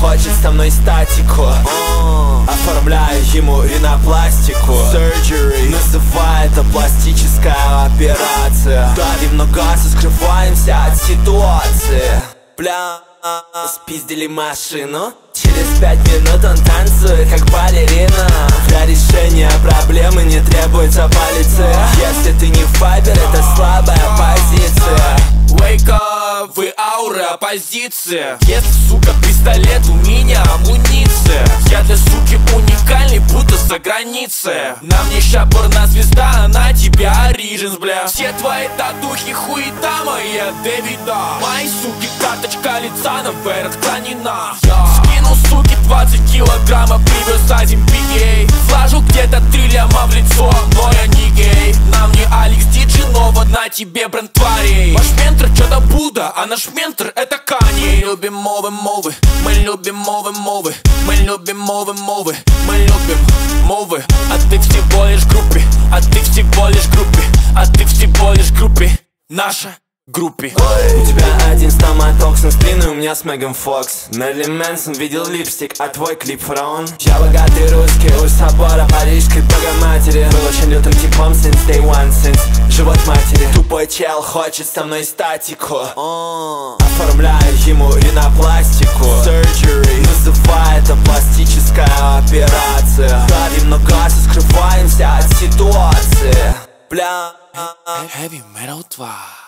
хочет со мной статику. Оформляю ему ринопластику. Surgery, называй это пластическая операция. Давим на газ и скрываемся от ситуации. Бля, спиздили машину. Через 5 минут он танцует как балерина. Для решения проблемы не требуется полиция. Если ты не файбер, это слабая позиция. Wake up, вы аура оппозиция. Если, сука, пистолет, у меня амуниция. Я для суки уникальный, будто за границей. На мне ща порнозвезда, а на тебя Origins, бля. Все твои татухи хуета моя Дэвида. Мои суки, карточка лица наверх хранена. Скинул, суки, 20 килограммов, привез один бигей. Вложу где-то 3 ляма в лицо, но я не гей. На мне Алекс Диджинова, на тебе бренд тварей. Ваш ментор что-то Будда, а наш ментор это Канье. Мы любим мовы, мы любим мовы. Мы любим мовы, мы любим мовы. А ты всего лишь группе, а ты всего лишь группе, а ты всего лишь группе. Наша группе. У тебя один стоматоксин, спины у меня с Меган Фокс. Мерлин Мэнсон видел липстик, а твой клип фараон. Я богатый русский, у собора Парижской Богоматери. Был очень лютым типом since day one, since живот матери. Тупой чел хочет со мной статику. Оформляю ему ринопластику. Surgery, называй это пластическая операция. Давим на газ и скрываемся от ситуации. Бля, Heavy Metal 2.